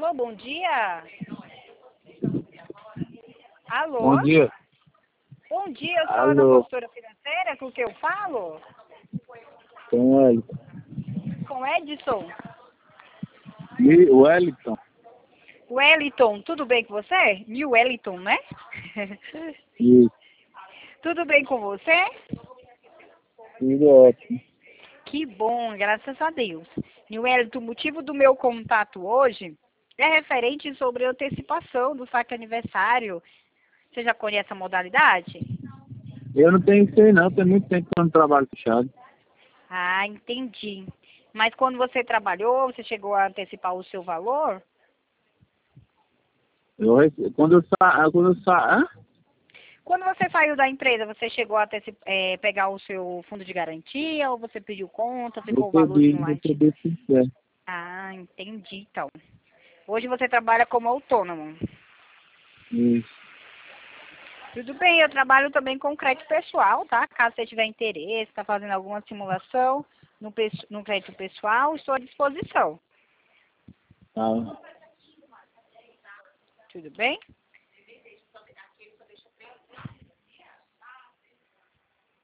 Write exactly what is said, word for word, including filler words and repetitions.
Alô, bom dia. Alô? Bom dia. Bom dia, eu sou a Ana Alô. Consultora Financeira, com quem eu falo? Com ele. Com Edson. E o Wellington. Wellington, tudo bem com você? New Wellington, né? Isso. Tudo bem com você? Tudo ótimo. Que bom, graças a Deus. New Wellington, o motivo do meu contato hoje é referente sobre a antecipação do saque aniversário. Você já conhece a modalidade? Eu não tenho isso aí não, tem muito tempo que eu não trabalho fechado. Ah, entendi. Mas quando você trabalhou, você chegou a antecipar o seu valor? Eu, rece- quando eu sa... quando eu sa... Hã? Quando você saiu da empresa, você chegou a anteci- eh, pegar o seu fundo de garantia ou você pediu conta, ficou o Recebi, valorzinho lá em ti? recebi sim, é. Ah, entendi, então. Hoje você trabalha como autônomo. Isso. Tudo bem, eu trabalho também com crédito pessoal, tá? Caso você tiver interesse, está fazendo alguma simulação no, pes- no crédito pessoal, estou à disposição. Tá. Tudo bem?